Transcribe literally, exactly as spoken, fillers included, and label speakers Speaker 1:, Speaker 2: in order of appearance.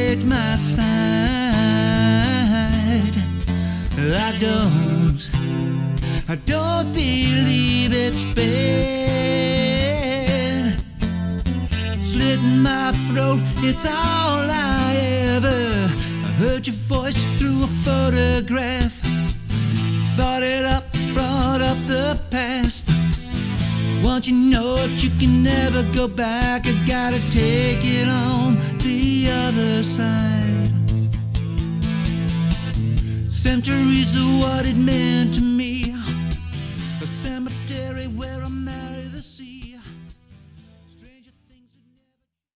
Speaker 1: take my side. I don't, I don't believe it's bad. Slitting my throat, it's all I ever. I heard your voice through a photograph. Thought it up, brought up the past. Once you know it, you can never go back. I gotta take it on the other side. Centuries of what it meant to me. A cemetery where I'm